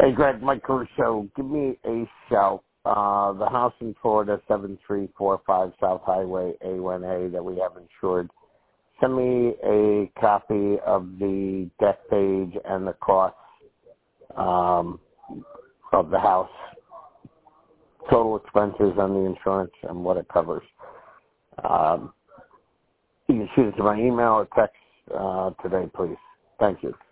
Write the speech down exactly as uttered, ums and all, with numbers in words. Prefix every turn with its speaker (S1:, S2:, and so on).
S1: Hey, Greg, Mike Caruso. Give me a shout. Uh, the house in Florida, seven three four five South Highway, A one A, that we have insured. Send me a copy of the death page and the cost um, of the house, total expenses on the insurance, and what it covers. Um, you can shoot it to my email or text uh, today, please. Thank you.